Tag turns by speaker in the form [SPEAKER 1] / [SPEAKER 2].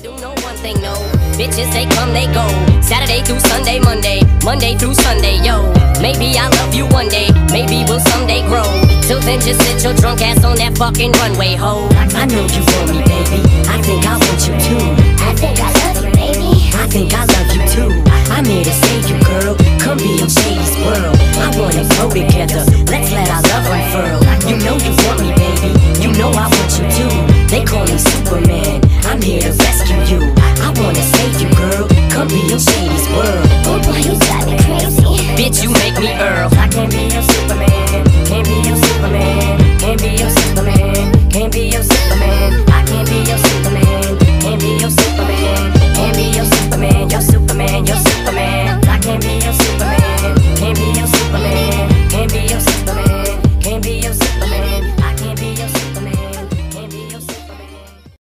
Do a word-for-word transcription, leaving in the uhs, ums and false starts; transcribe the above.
[SPEAKER 1] do know one thing, no. Bitches, they come, they go. Saturday through Sunday, Monday, Monday through Sunday, yo. Maybe I'll love you one day, maybe we'll someday grow. Till then, just sit your drunk ass on that fucking runway, ho. I know you want me, baby. I think I'll